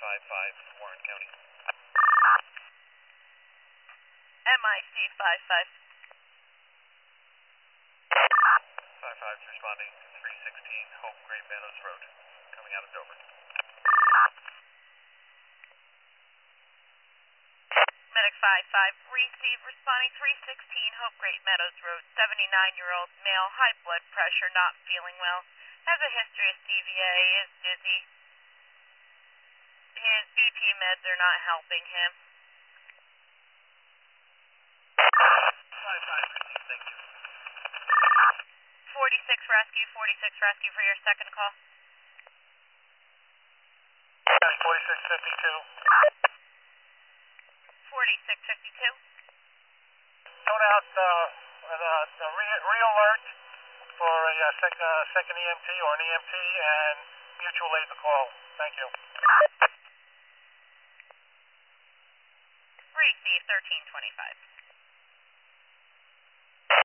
555, Warren County. MIC 55. 55 is responding to 316 Hope Great Meadows Road, coming out of Dover. Medic 55, receive, responding 316 Hope Great Meadows Road, 79-year-old male, high blood pressure, not feeling well, has a history of CVA, is dizzy. His BP meds are not helping him. 55, receive, thank you. 46 rescue for your second call. County 4652. 4652. Tone out the re-alert for a second EMT or an EMT and mutual aid the call. Thank you. Receive 1325.